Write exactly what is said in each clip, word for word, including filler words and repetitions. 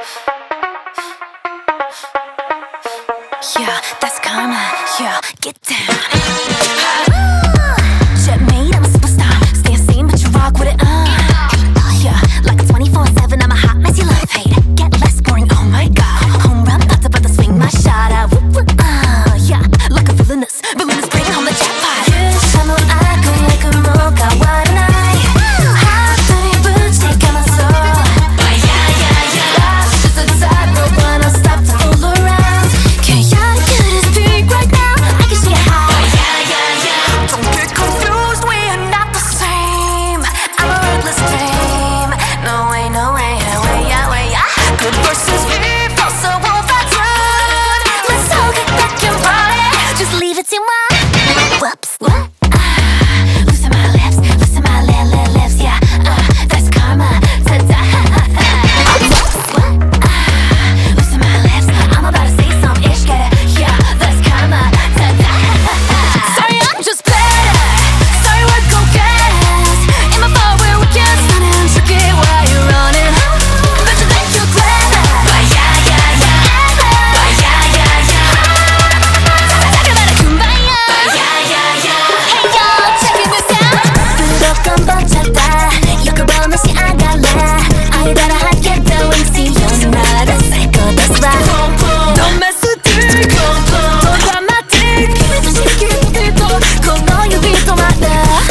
Yeah, that's karma. Yeah, get down. Checkmate, I'm a superstar. Stay the same, but you rock with it. Uh. Yeah, like a twenty-four seven, I'm a hot mess. You love hate. Get less boring. Oh my god. Home run, about to, about to swing my shot out. Uh, yeah, like a villainous, villainous, bring home the jackpot. 유산호 알고 내가 뭐가 와르나. Whoops. What? Uh, loosen my lips, loosen my li li lips, yeah. Uh, that's karma. Ta-da. Whoops. What? Uh, loosen my lips. I'm about to say some ish, get it? Yeah, that's karma. Ta-da. Sorry, I'm just better. Sorry, we're go-getters. In my bar where we can't stand and tricky while you're running. But you think you're clever. But yeah, yeah, yeah. But yeah, yeah, yeah. Talking about a kumbaya. 건버릇이 안 갈래 아이들아 하겠다 왠지 you're not a psycho that's right Don't mess with me Don't dramatic 기분도 시키기도 건너 여기도 많아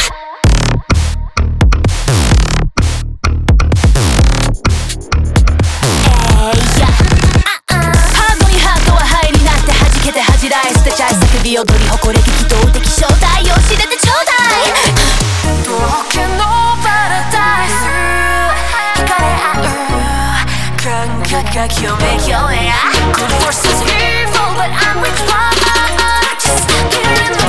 에이야 하고니 하고와 하이리 나って弾けて恥じらい捨てちゃい叫び踊り誇り激動的正体を知れてちょうだいBroken no paradise光合う感覚が共鳴共鳴 Good forces evil but I'm rich one Just get in